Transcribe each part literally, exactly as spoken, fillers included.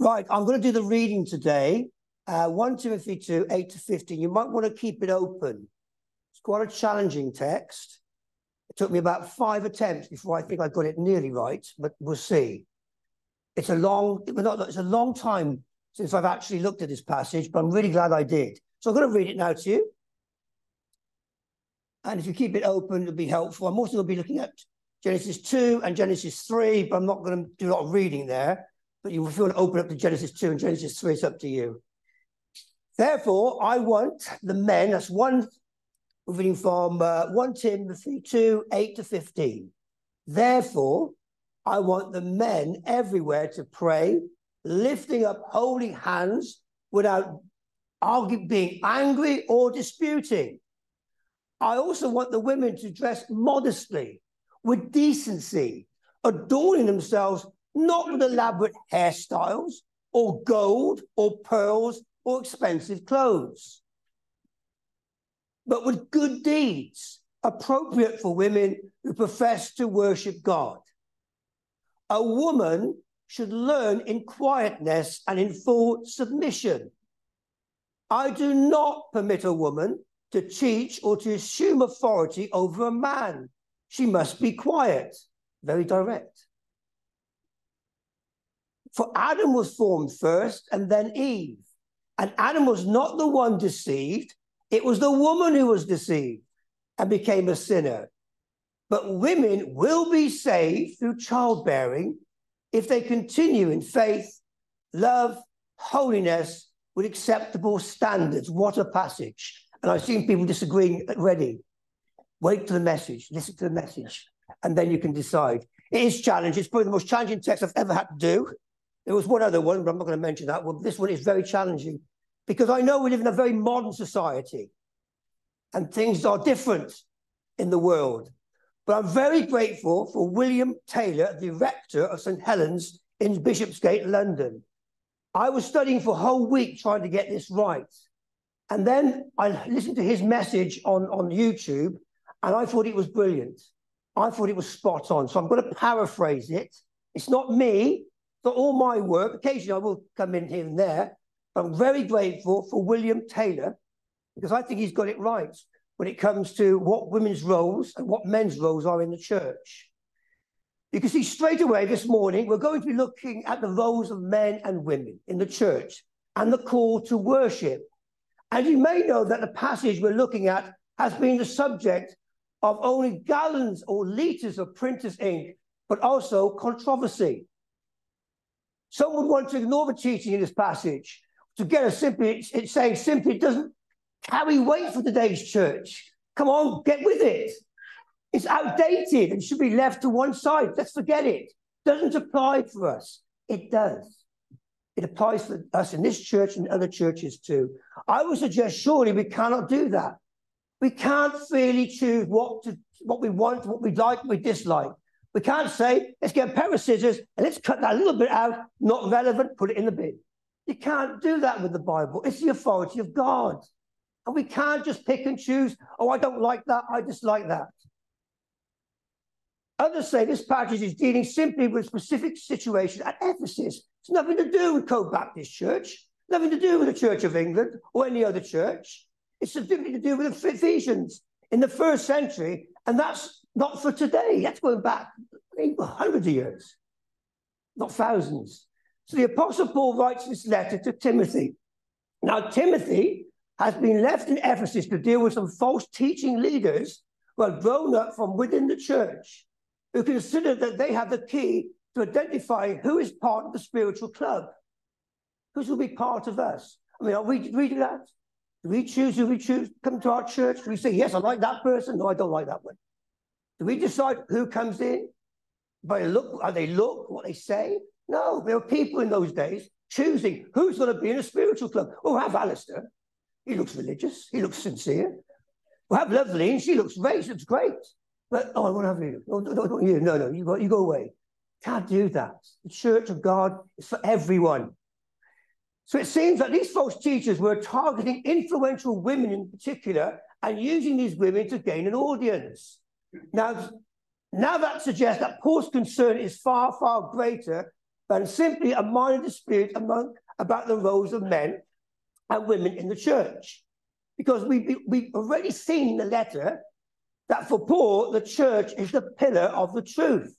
Right, I'm going to do the reading today. Uh, First Timothy two, eight to fifteen. You might want to keep it open. It's quite a challenging text. It took me about five attempts before I think I got it nearly right, but we'll see. It's a long, not, it's a long time since I've actually looked at this passage, but I'm really glad I did. So I'm going to read it now to you. And if you keep it open, it'll be helpful. I'm also going to be looking at Genesis two and Genesis three, but I'm not going to do a lot of reading there. But you, if you want to open up to Genesis two and Genesis three, it's up to you. Therefore, I want the men, that's one, we're reading from uh, First Timothy two, eight to fifteen. Therefore, I want the men everywhere to pray, lifting up holy hands without arguing, being angry or disputing. I also want the women to dress modestly, with decency, adorning themselves not with elaborate hairstyles or gold or pearls or expensive clothes, but with good deeds appropriate for women who profess to worship God. A woman should learn in quietness and in full submission. I do not permit a woman to teach or to assume authority over a man. She must be quiet, very direct. For Adam was formed first and then Eve. And Adam was not the one deceived. It was the woman who was deceived and became a sinner. But women will be saved through childbearing if they continue in faith, love, holiness, with acceptable standards. What a passage. And I've seen people disagreeing already. Wait for the message, listen to the message, and then you can decide. It is challenging. It's probably the most challenging text I've ever had to do. There was one other one, but I'm not going to mention that. Well, this one is very challenging because I know we live in a very modern society and things are different in the world. But I'm very grateful for William Taylor, the rector of Saint Helens in Bishopsgate, London. I was studying for a whole week trying to get this right. And then I listened to his message on, on YouTube, and I thought it was brilliant. I thought it was spot on. So I'm going to paraphrase it. It's not me. For all my work, occasionally I will come in here and there. I'm very grateful for William Taylor because I think he's got it right when it comes to what women's roles and what men's roles are in the church. You can see straight away this morning, we're going to be looking at the roles of men and women in the church and the call to worship. And you may know that the passage we're looking at has been the subject of only gallons or liters of printer's ink, but also controversy. Some would want to ignore the teaching in this passage to get a simply, it's saying simply it doesn't carry weight for today's church. Come on, get with it. It's outdated and should be left to one side. Let's forget it. It doesn't apply for us. It does. It applies for us in this church and other churches too. I would suggest surely we cannot do that. We can't freely choose what to, what we want, what we like, what we dislike. We can't say, let's get a pair of scissors and let's cut that little bit out, not relevant, put it in the bin. You can't do that with the Bible. It's the authority of God. And we can't just pick and choose, oh, I don't like that, I dislike that. Others say this passage is dealing simply with a specific situation at Ephesus. It's nothing to do with Co-Baptist Church, nothing to do with the Church of England or any other church. It's something to do with the Ephesians in the first century, and that's not for today. That's going back hundreds of years, not thousands. So the Apostle Paul writes this letter to Timothy. Now, Timothy has been left in Ephesus to deal with some false teaching leaders who have grown up from within the church, who consider that they have the key to identify who is part of the spiritual club, who will be part of us. I mean, are we, do we do that? Do we choose who we choose to come to our church? Do we say, yes, I like that person? No, I don't like that one. Do we decide who comes in? By look, how they look, what they say? No, there were people in those days choosing who's going to be in a spiritual club. Oh, have Alistair. He looks religious. He looks sincere. We'll have Loveline. She looks great. She looks great. But, oh, I want to have you. No, no, no, you. No, no, you go, you go away. Can't do that. The church of God is for everyone. So it seems that these false teachers were targeting influential women in particular and using these women to gain an audience. Now, now that suggests that Paul's concern is far, far greater than simply a minor dispute among, about the roles of men and women in the church. Because we, we've already seen in the letter that for Paul, the church is the pillar of the truth.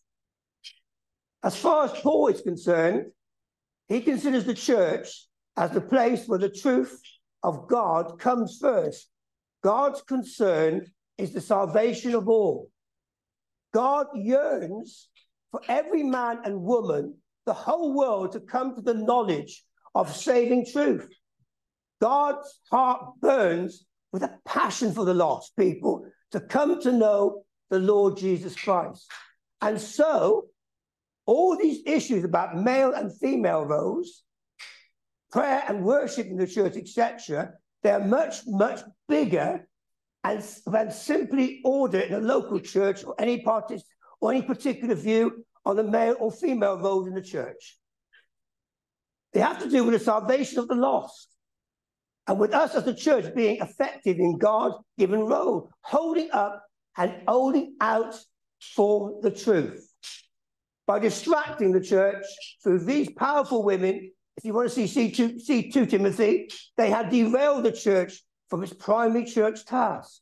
As far as Paul is concerned, he considers the church as the place where the truth of God comes first. God's concern is the salvation of all. God yearns for every man and woman, the whole world, to come to the knowledge of saving truth. God's heart burns with a passion for the lost people to come to know the Lord Jesus Christ. And so, all these issues about male and female roles, prayer and worship in the church, et cetera, they're much, much bigger and than simply order in a local church or any party or any particular view on the male or female roles in the church. They have to do with the salvation of the lost, and with us as the church being effective in God's given role, holding up and holding out for the truth. By distracting the church through these powerful women, if you want to see C two, C two Timothy, they had derailed the church from its primary church task.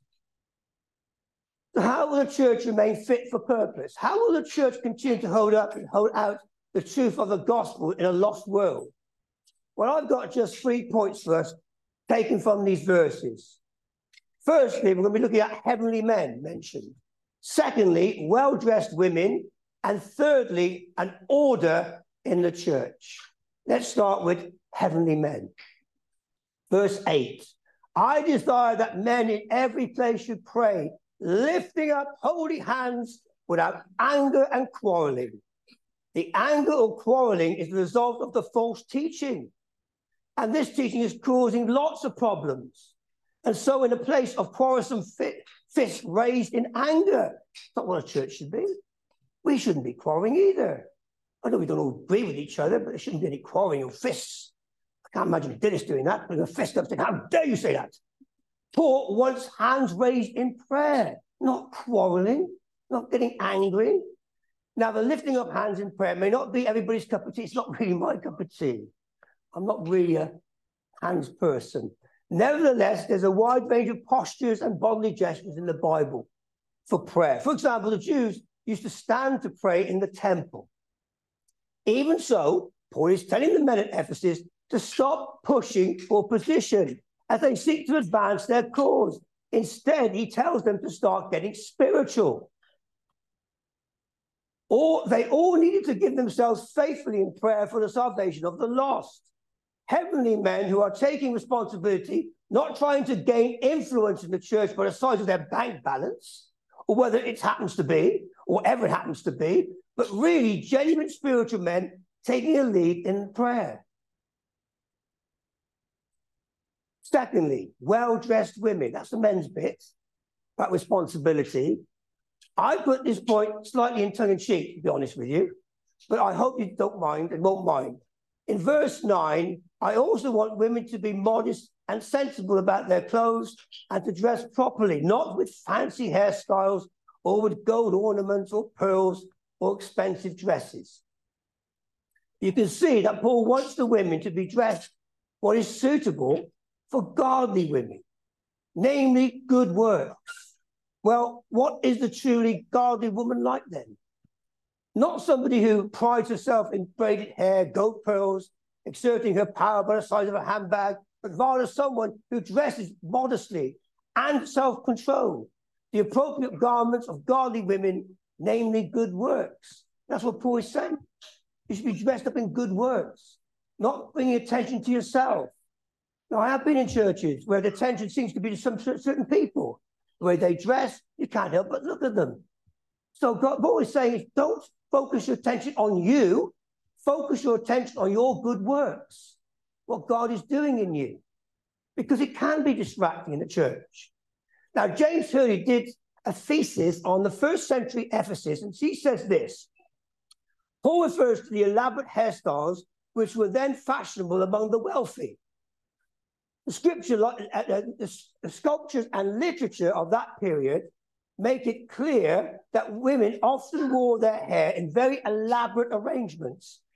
So how will the church remain fit for purpose? How will the church continue to hold up and hold out the truth of the gospel in a lost world? Well, I've got just three points for us taken from these verses. Firstly, we're going to be looking at heavenly men mentioned. Secondly, well-dressed women. And thirdly, an order in the church. Let's start with heavenly men. Verse eight. I desire that men in every place should pray, lifting up holy hands without anger and quarreling. The anger or quarreling is the result of the false teaching. And this teaching is causing lots of problems. And so in a place of quarrelsome fists raised in anger, it's not what a church should be. We shouldn't be quarreling either. I know we don't all agree with each other, but there shouldn't be any quarreling or fists. I can't imagine Dennis doing that, putting a fist up saying, how dare you say that? Paul wants hands raised in prayer, not quarreling, not getting angry. Now, the lifting up hands in prayer may not be everybody's cup of tea. It's not really my cup of tea. I'm not really a hands person. Nevertheless, there's a wide range of postures and bodily gestures in the Bible for prayer. For example, the Jews used to stand to pray in the temple. Even so, Paul is telling the men at Ephesus to stop pushing for position as they seek to advance their cause. Instead, he tells them to start getting spiritual. Or they all needed to give themselves faithfully in prayer for the salvation of the lost. Heavenly men who are taking responsibility, not trying to gain influence in the church by the size of their bank balance, or whether it happens to be, or whatever it happens to be, but really genuine spiritual men taking a lead in prayer. Secondly, well-dressed women. That's the men's bit, about responsibility. I put this point slightly in tongue-in-cheek, to be honest with you, but I hope you don't mind and won't mind. In verse nine, I also want women to be modest and sensible about their clothes and to dress properly, not with fancy hairstyles or with gold ornaments or pearls or expensive dresses. You can see that Paul wants the women to be dressed what is suitable for godly women, namely good works. Well, what is the truly godly woman like then? Not somebody who prides herself in braided hair, gold pearls, exerting her power by the size of a handbag, but rather someone who dresses modestly and self-control, the appropriate garments of godly women, namely good works. That's what Paul is saying. You should be dressed up in good works, not bringing attention to yourself. Now, I have been in churches where the attention seems to be to some certain people. The way they dress, you can't help but look at them. So God, Paul is saying is don't focus your attention on you, focus your attention on your good works, what God is doing in you, because it can be distracting in the church. Now, James Hurley did a thesis on the first century Ephesus, and she says this. Paul refers to the elaborate hairstyles which were then fashionable among the wealthy. The scripture, uh, the, the sculptures and literature of that period make it clear that women often wore their hair in very elaborate arrangements,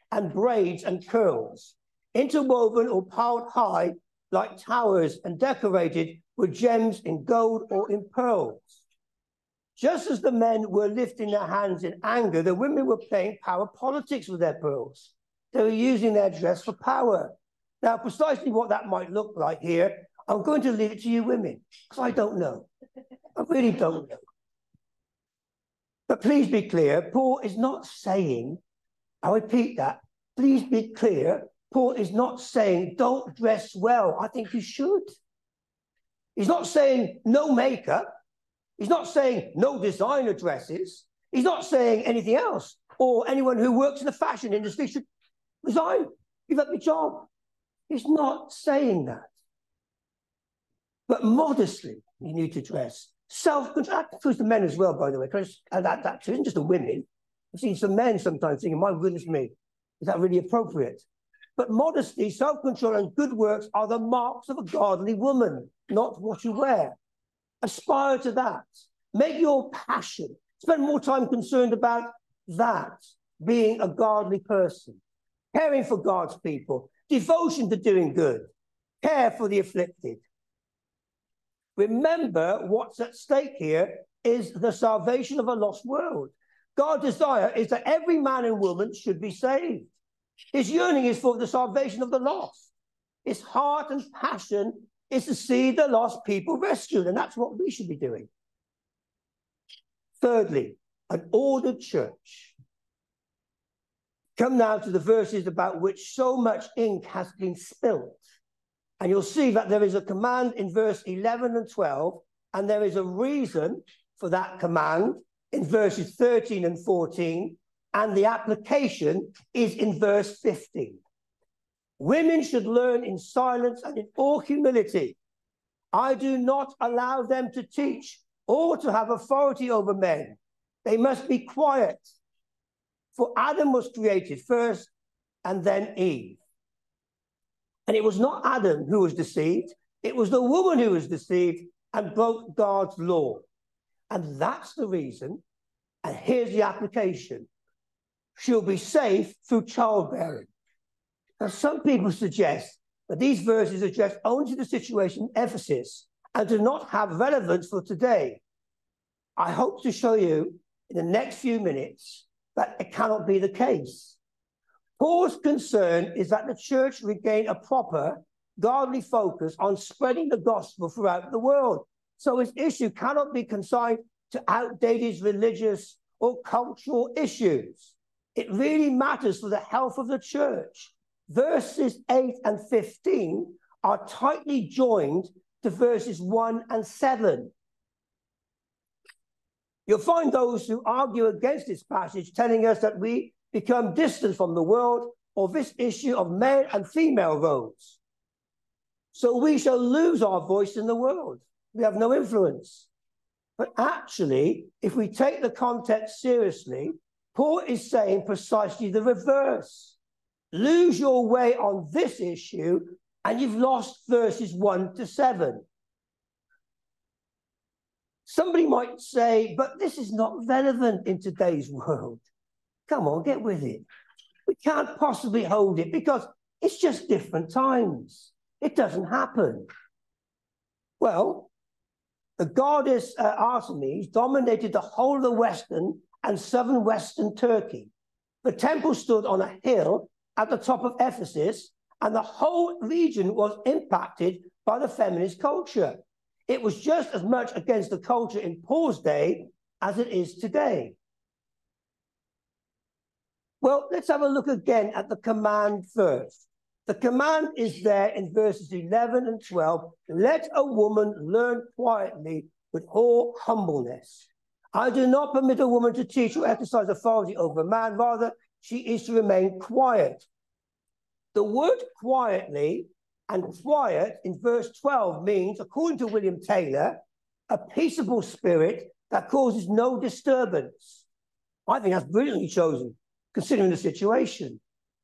and braids and curls, interwoven or piled high like towers and decorated with gems in gold or in pearls. Just as the men were lifting their hands in anger, the women were playing power politics with their pearls. They were using their dress for power. Now, precisely what that might look like here, I'm going to leave it to you women, because I don't know. I really don't know. But please be clear, Paul is not saying, I repeat that, please be clear, Paul is not saying don't dress well. I think you should. He's not saying no makeup. He's not saying no designer dresses. He's not saying anything else. Or anyone who works in the fashion industry should resign, give up your job. He's not saying that. But modestly, you need to dress. Self-control, that includes the men as well, by the way, because that, that too isn't just the women. I've seen some men sometimes thinking, my goodness me, is that really appropriate? But modesty, self-control, and good works are the marks of a godly woman, not what you wear. Aspire to that. Make your passion. Spend more time concerned about that, being a godly person, caring for God's people, devotion to doing good, care for the afflicted. Remember, what's at stake here is the salvation of a lost world. God's desire is that every man and woman should be saved. His yearning is for the salvation of the lost. His heart and passion is to see the lost people rescued, and that's what we should be doing. Thirdly, an ordered church. Come now to the verses about which so much ink has been spilt. And you'll see that there is a command in verse eleven and twelve, and there is a reason for that command in verses thirteen and fourteen, and the application is in verse fifteen. Women should learn in silence and in all humility. I do not allow them to teach or to have authority over men. They must be quiet. For Adam was created first and then Eve. And it was not Adam who was deceived. It was the woman who was deceived and broke God's law. And that's the reason. And here's the application. She'll be safe through childbearing. Now, some people suggest that these verses address only the situation in Ephesus and do not have relevance for today. I hope to show you in the next few minutes that it cannot be the case. Paul's concern is that the church regain a proper, godly focus on spreading the gospel throughout the world. So his issue cannot be consigned to outdated religious or cultural issues. It really matters for the health of the church. Verses eight and fifteen are tightly joined to verses one and seven. You'll find those who argue against this passage telling us that we become distant from the world or this issue of male and female roles. So we shall lose our voice in the world. We have no influence. But actually, if we take the context seriously, Paul is saying precisely the reverse. Lose your way on this issue, and you've lost verses one to seven. Somebody might say, but this is not relevant in today's world. Come on, get with it. We can't possibly hold it because it's just different times. It doesn't happen. Well, the goddess uh, Artemis dominated the whole of the western and southern western Turkey. The temple stood on a hill at the top of Ephesus, and the whole region was impacted by the feminist culture. It was just as much against the culture in Paul's day as it is today. Well, let's have a look again at the command first. The command is there in verses eleven and twelve. Let a woman learn quietly with all humbleness. I do not permit a woman to teach or exercise authority over a man. Rather, she is to remain quiet. The word quietly and quiet in verse twelve means, according to William Taylor, a peaceable spirit that causes no disturbance. I think that's brilliantly chosen, considering the situation.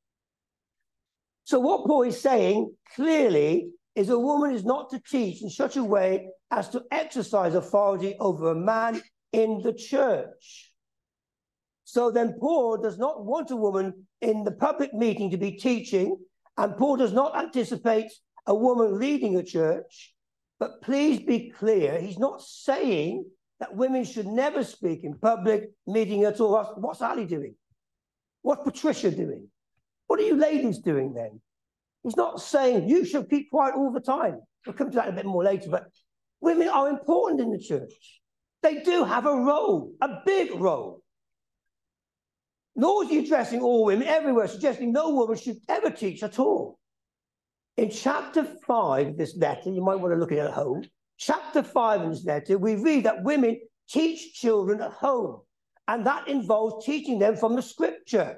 So what Paul is saying clearly is a woman is not to teach in such a way as to exercise authority over a man in the church. So then Paul does not want a woman in the public meeting to be teaching, and Paul does not anticipate a woman leading a church. But please be clear, he's not saying that women should never speak in public meeting at all. What's Ali doing? What's Patricia doing? What are you ladies doing then? He's not saying you should keep quiet all the time. We'll come to that a bit more later, but women are important in the church. They do have a role, a big role. Nor is he addressing all women everywhere, suggesting no woman should ever teach at all. In chapter five of this letter, you might want to look at it at home. Chapter five of this letter, we read that women teach children at home, and that involves teaching them from the scripture.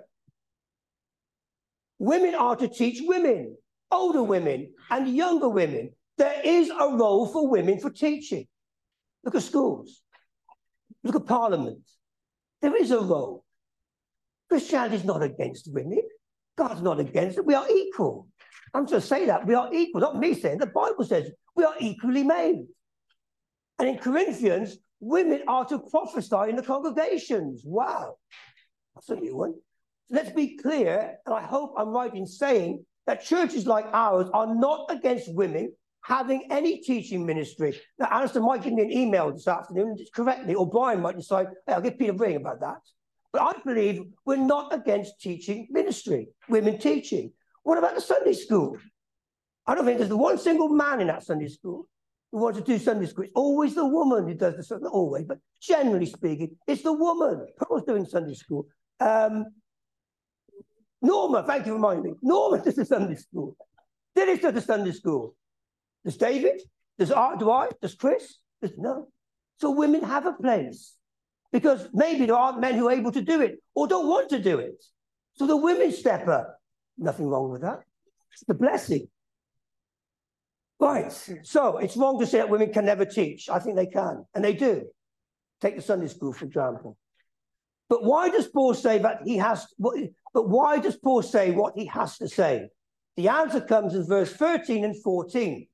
Women are to teach women, older women and younger women. There is a role for women for teaching. Look at schools. Look at Parliament. There is a role. Christianity is not against women. God's not against it. We are equal. I'm just saying that. We are equal. Not me saying. The Bible says we are equally made. And in Corinthians, women are to prophesy in the congregations. Wow. That's a new one. Let's be clear, and I hope I'm right in saying that churches like ours are not against women having any teaching ministry. Now, Alistair might give me an email this afternoon, correct me, or Brian might decide, hey, I'll give Peter a ring about that. But I believe we're not against teaching ministry, women teaching. What about the Sunday school? I don't think there's one single man in that Sunday school who wants to do Sunday school. It's always the woman who does the Sunday, not always, but generally speaking, it's the woman. Paul's doing Sunday school. Um, Norma, thank you for reminding me. Norma does the Sunday school. Dennis does the Sunday school. Does David? Does Art? Do I? Does Chris? Does, no. So women have a place. Because maybe there aren't men who are able to do it or don't want to do it. So the women step up. Nothing wrong with that. It's the blessing. Right. So it's wrong to say that women can never teach. I think they can. And they do. Take the Sunday school, for example. But why does Paul say that he has, but why does Paul say what he has to say? The answer comes in verse thirteen and fourteen.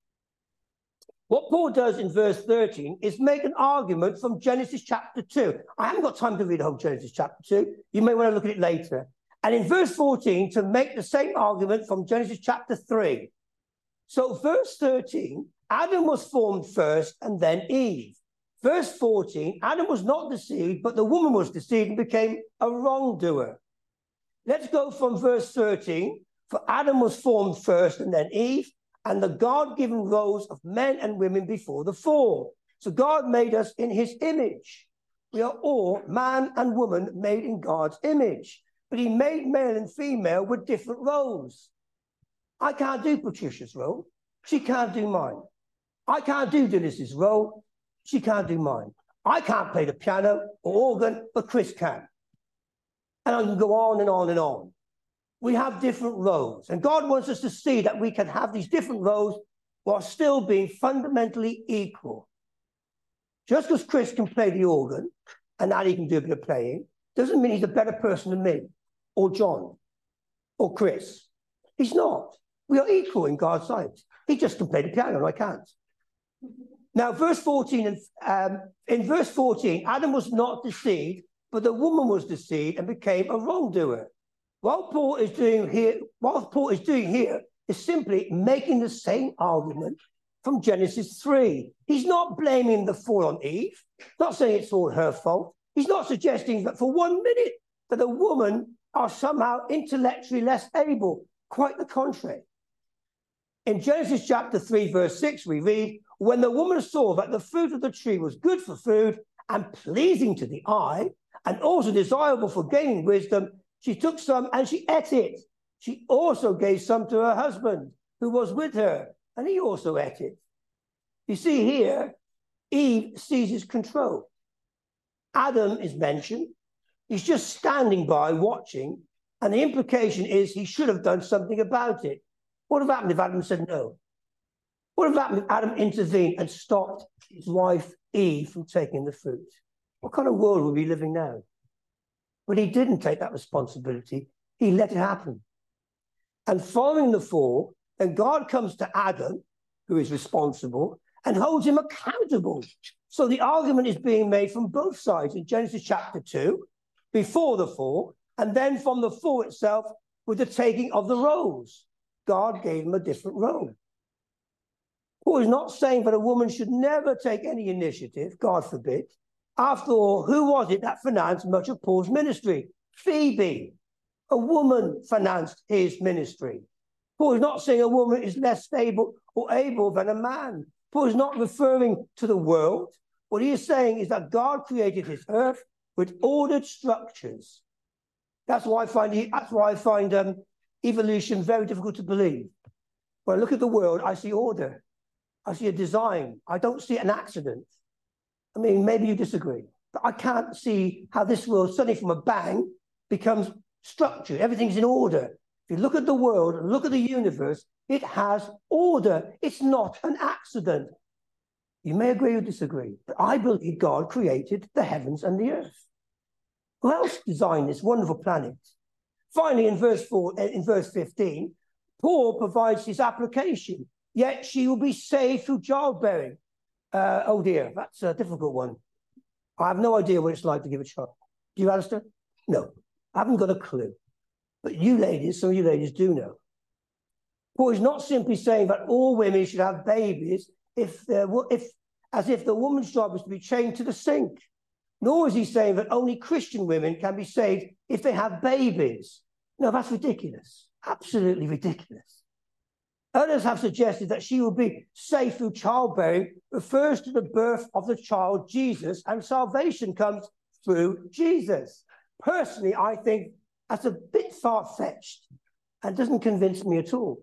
What Paul does in verse thirteen is make an argument from Genesis chapter two. I haven't got time to read the whole Genesis chapter two. You may want to look at it later. And in verse fourteen, to make the same argument from Genesis chapter three. So verse thirteen, Adam was formed first and then Eve. Verse fourteen, Adam was not deceived, but the woman was deceived and became a wrongdoer. Let's go from verse thirteen. For Adam was formed first and then Eve, and the God-given roles of men and women before the fall. So God made us in his image. We are all man and woman made in God's image. But he made male and female with different roles. I can't do Patricia's role. She can't do mine. I can't do Dennis's role. She can't do mine. I can't play the piano or organ, but Chris can. And I can go on and on and on. We have different roles. And God wants us to see that we can have these different roles while still being fundamentally equal. Just because Chris can play the organ and Ali can do a bit of playing, doesn't mean he's a better person than me, or John, or Chris. He's not. We are equal in God's sight. He just can play the piano and I can't. Now, verse fourteen, um, in verse fourteen, Adam was not deceived, but the woman was deceived and became a wrongdoer. What Paul is doing here, what Paul is doing here is simply making the same argument from Genesis three. He's not blaming the fall on Eve, not saying it's all her fault. He's not suggesting that for one minute that the women are somehow intellectually less able. Quite the contrary. In Genesis chapter three, verse six, we read, when the woman saw that the fruit of the tree was good for food and pleasing to the eye, and also desirable for gaining wisdom, she took some and she ate it. She also gave some to her husband, who was with her, and he also ate it. You see here, Eve seizes control. Adam is mentioned. He's just standing by watching, and the implication is he should have done something about it. What would have happened if Adam said no? What would have happened if Adam intervened and stopped his wife Eve from taking the fruit? What kind of world would we be living now? But he didn't take that responsibility. He let it happen. And following the fall, then God comes to Adam, who is responsible, and holds him accountable. So the argument is being made from both sides in Genesis chapter two, before the fall, and then from the fall itself with the taking of the roles. God gave him a different role. Paul is not saying that a woman should never take any initiative, God forbid. After all, who was it that financed much of Paul's ministry? Phoebe. A woman financed his ministry. Paul is not saying a woman is less stable or able than a man. Paul is not referring to the world. What he is saying is that God created his earth with ordered structures. That's why I find, that's why I find um, evolution very difficult to believe. When I look at the world, I see order. I see a design. I don't see an accident. I mean, maybe you disagree, but I can't see how this world suddenly from a bang becomes structured. Everything's in order. If you look at the world and look at the universe, it has order. It's not an accident. You may agree or disagree, but I believe God created the heavens and the earth. Who else designed this wonderful planet? Finally, in verse four, in verse fifteen, Paul provides his application. Yet she will be saved through childbearing. Uh, oh dear, that's a difficult one. I have no idea what it's like to give a child. Do you understand? No, I haven't got a clue. But you ladies, some of you ladies do know. Paul is not simply saying that all women should have babies if, if, as if the woman's job is to be chained to the sink. Nor is he saying that only Christian women can be saved if they have babies. No, that's ridiculous. Absolutely ridiculous. Others have suggested that she will be saved through childbearing refers to the birth of the child Jesus, and salvation comes through Jesus. Personally, I think that's a bit far-fetched and doesn't convince me at all.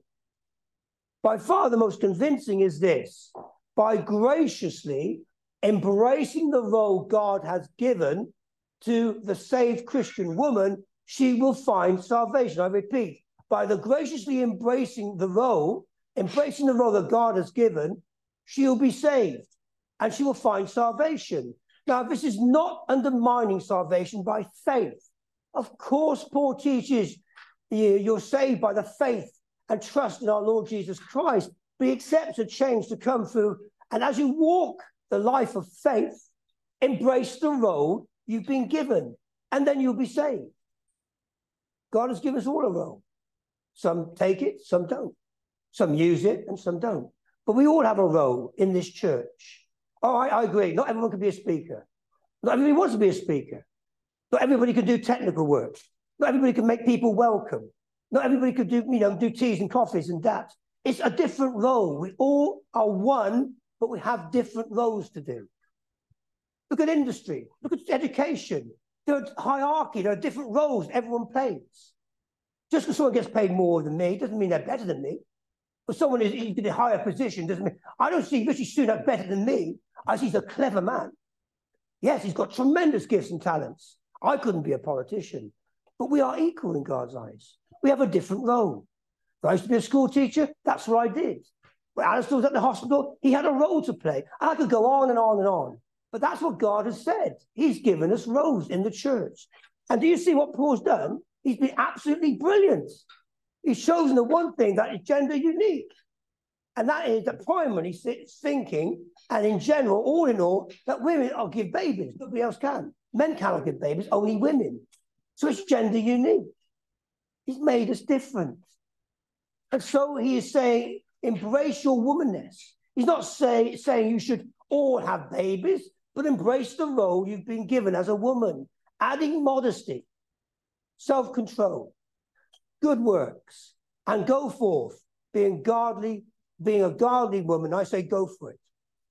By far the most convincing is this: by graciously embracing the role God has given to the saved Christian woman, she will find salvation. I repeat, by the graciously embracing the role, embracing the role that God has given, she will be saved and she will find salvation. Now, this is not undermining salvation by faith. Of course, Paul teaches you, you're saved by the faith and trust in our Lord Jesus Christ, but he accepts a change to come through. And as you walk the life of faith, embrace the role you've been given, and then you'll be saved. God has given us all a role. Some take it, some don't. Some use it, and some don't. But we all have a role in this church. Oh, I, I agree. Not everyone can be a speaker. Not everybody wants to be a speaker. Not everybody can do technical work. Not everybody can make people welcome. Not everybody could do, you know, do teas and coffees and that. It's a different role. We all are one, but we have different roles to do. Look at industry. Look at education. There's hierarchy. There are different roles everyone plays. Just because someone gets paid more than me doesn't mean they're better than me. But someone is in a higher position doesn't mean... I don't see Rishi Sunak better than me. I see he's a clever man. Yes, he's got tremendous gifts and talents. I couldn't be a politician. But we are equal in God's eyes. We have a different role. When I used to be a school teacher, that's what I did. When Alistair was at the hospital, he had a role to play. I could go on and on and on. But that's what God has said. He's given us roles in the church. And do you see what Paul's done? He's been absolutely brilliant. He's chosen the one thing that is gender unique. And that is that primarily he's thinking, and in general, all in all, that women will give babies. Nobody else can. Men cannot give babies, only women. So it's gender unique. He's made us different. And so he is saying, embrace your womanness. He's not say, saying you should all have babies, but embrace the role you've been given as a woman, adding modesty, self-control, good works, and go forth, being godly, being a godly woman. I say go for it.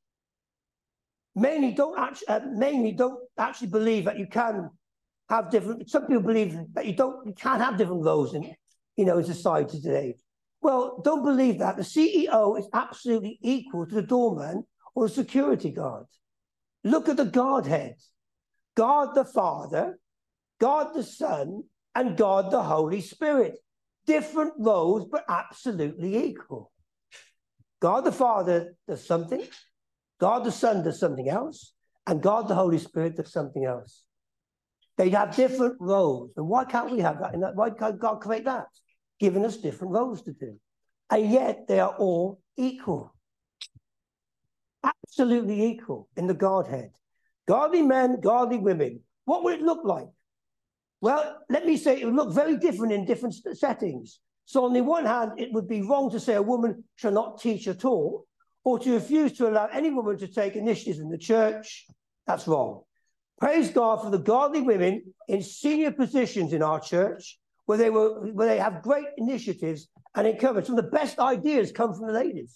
Many don't actually, uh, mainly don't actually believe that you can have different. Some people believe that you don't, you can't have different roles in, you know, in society today. Well, don't believe that. The C E O is absolutely equal to the doorman or the security guard. Look at the Godhead: God the Father, God the Son, and God the Holy Spirit. Different roles, but absolutely equal. God the Father does something, God the Son does something else, and God the Holy Spirit does something else. They have different roles. And why can't we have that? In that? Why can't God create that? Giving us different roles to do. And yet they are all equal. Absolutely equal in the Godhead. Godly men, godly women. What would it look like? Well, let me say it would look very different in different settings. So on the one hand, it would be wrong to say a woman shall not teach at all, or to refuse to allow any woman to take initiatives in the church. That's wrong. Praise God for the godly women in senior positions in our church, where they were, where they have great initiatives and encourage. Some of the best ideas come from the ladies.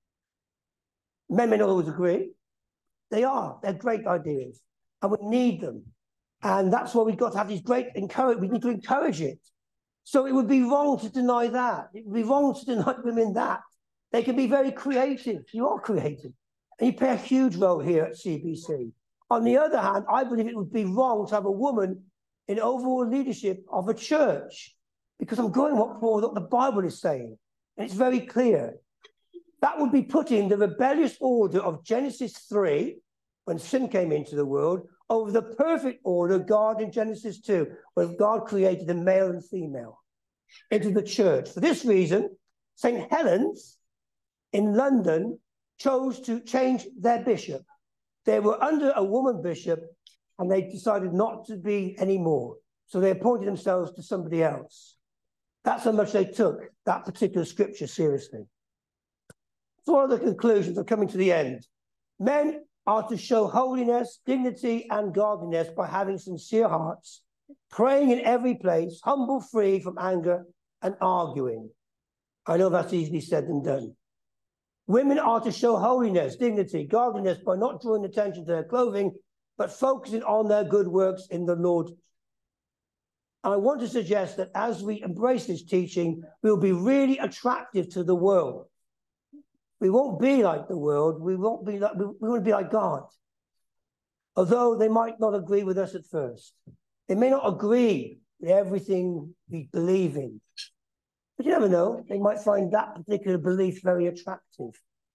Men may not always agree. They are. They're great ideas, and we need them. And that's why we've got to have these great encourage. We need to encourage it. So it would be wrong to deny that. It would be wrong to deny women that. They can be very creative. You are creative, and you play a huge role here at C B C. On the other hand, I believe it would be wrong to have a woman in overall leadership of a church, because I'm going what Paul, what the Bible is saying, and it's very clear. That would be putting the rebellious order of Genesis three, when sin came into the world, over the perfect order of God in Genesis two, when God created a male and female into the church. For this reason, Saint Helens in London chose to change their bishop. They were under a woman bishop, and they decided not to be anymore. So they appointed themselves to somebody else. That's how much they took that particular scripture seriously. So what are the conclusions? I'm coming to the end. Men are to show holiness, dignity, and godliness by having sincere hearts, praying in every place, humble, free from anger and arguing. I know that's easily said than done. Women are to show holiness, dignity, godliness by not drawing attention to their clothing, but focusing on their good works in the Lord. And I want to suggest that as we embrace this teaching, we'll be really attractive to the world. We won't be like the world. We won't be like, we, we want to be like God. Although they might not agree with us at first. They may not agree with everything we believe in. But you never know. They might find that particular belief very attractive.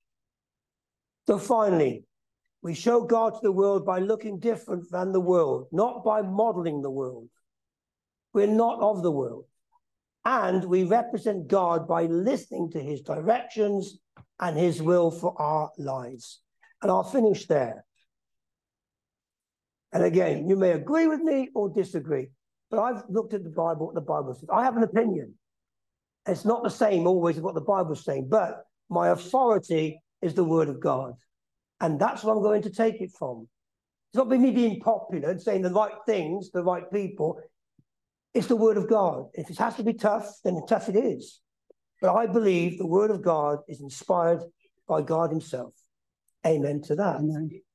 So finally, we show God to the world by looking different than the world, not by modeling the world. We're not of the world. And we represent God by listening to his directions and his will for our lives. And I'll finish there. And again, you may agree with me or disagree, but I've looked at the Bible, what the Bible says. I have an opinion. It's not the same always as what the Bible's saying, but my authority is the word of God. And that's what I'm going to take it from. It's not me being popular and saying the right things, to the right people. It's the word of God. If it has to be tough, then tough it is. But I believe the word of God is inspired by God himself. Amen to that. Amen.